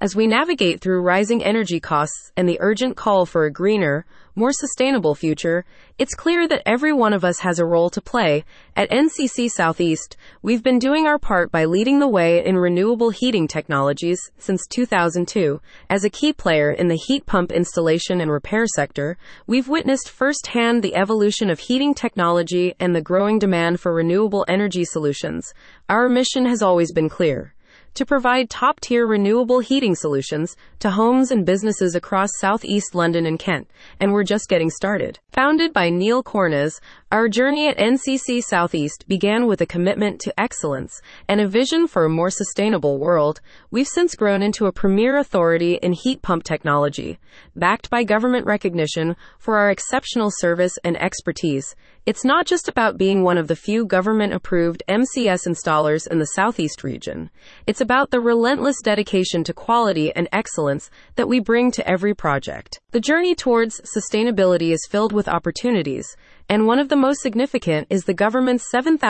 As we navigate through rising energy costs and the urgent call for a greener, more sustainable future, it's clear that every one of us has a role to play. At NCC Southeast, we've been doing our part by leading the way in renewable heating technologies since 2002. As a key player in the heat pump installation and repair sector, we've witnessed firsthand the evolution of heating technology and the growing demand for renewable energy solutions. Our mission has always been clear: to provide top-tier renewable heating solutions to homes and businesses across Southeast London and Kent, and we're just getting started. Founded by Neil Cornes, our journey at NCC Southeast began with a commitment to excellence and a vision for a more sustainable world. We've since grown into a premier authority in heat pump technology, backed by government recognition for our exceptional service and expertise. It's not just about being one of the few government-approved MCS installers in the Southeast region. It's about the relentless dedication to quality and excellence that we bring to every project. The journey towards sustainability is filled with opportunities, and one of the most significant is the government's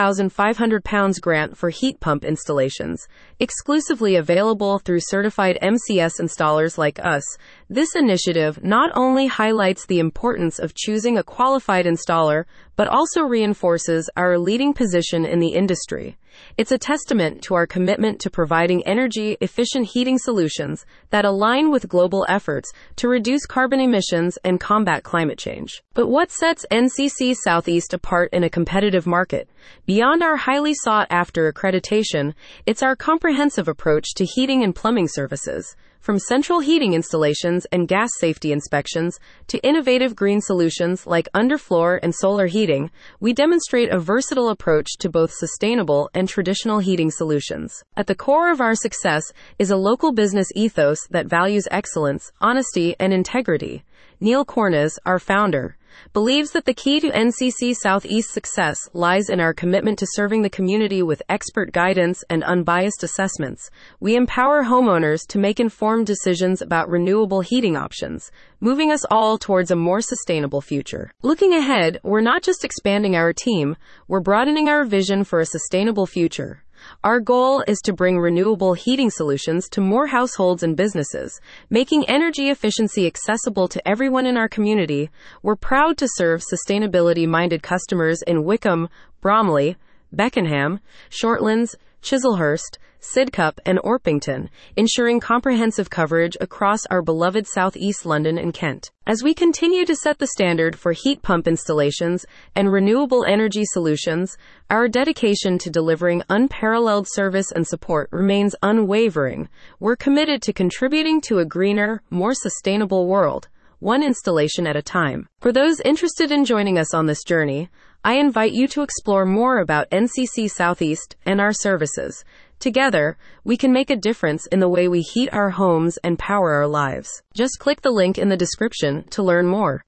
£7,500 grant for heat pump installations, exclusively available through certified MCS installers like us. This initiative not only highlights the importance of choosing a qualified installer, but also reinforces our leading position in the industry. It's a testament to our commitment to providing energy-efficient heating solutions that align with global efforts to reduce carbon emissions and combat climate change. But what sets NCC Southeast apart in a competitive market? Beyond our highly sought-after accreditation, it's our comprehensive approach to heating and plumbing services. From central heating installations and gas safety inspections to innovative green solutions like underfloor and solar heating, we demonstrate a versatile approach to both sustainable and traditional heating solutions. At the core of our success is a local business ethos that values excellence, honesty, and integrity. Neil Cornes, our founder, believes that the key to NCC Southeast's success lies in our commitment to serving the community with expert guidance and unbiased assessments. We empower homeowners to make informed decisions about renewable heating options, moving us all towards a more sustainable future. Looking ahead, we're not just expanding our team, we're broadening our vision for a sustainable future. Our goal is to bring renewable heating solutions to more households and businesses, making energy efficiency accessible to everyone in our community. We're proud to serve sustainability-minded customers in Wickham, Bromley, Beckenham, Shortlands, Chislehurst, Sidcup, and Orpington, ensuring comprehensive coverage across our beloved Southeast London and Kent. As we continue to set the standard for heat pump installations and renewable energy solutions, our dedication to delivering unparalleled service and support remains unwavering. We're committed to contributing to a greener, more sustainable world, one installation at a time. For those interested in joining us on this journey, I invite you to explore more about NCC Southeast and our services. Together, we can make a difference in the way we heat our homes and power our lives. Just click the link in the description to learn more.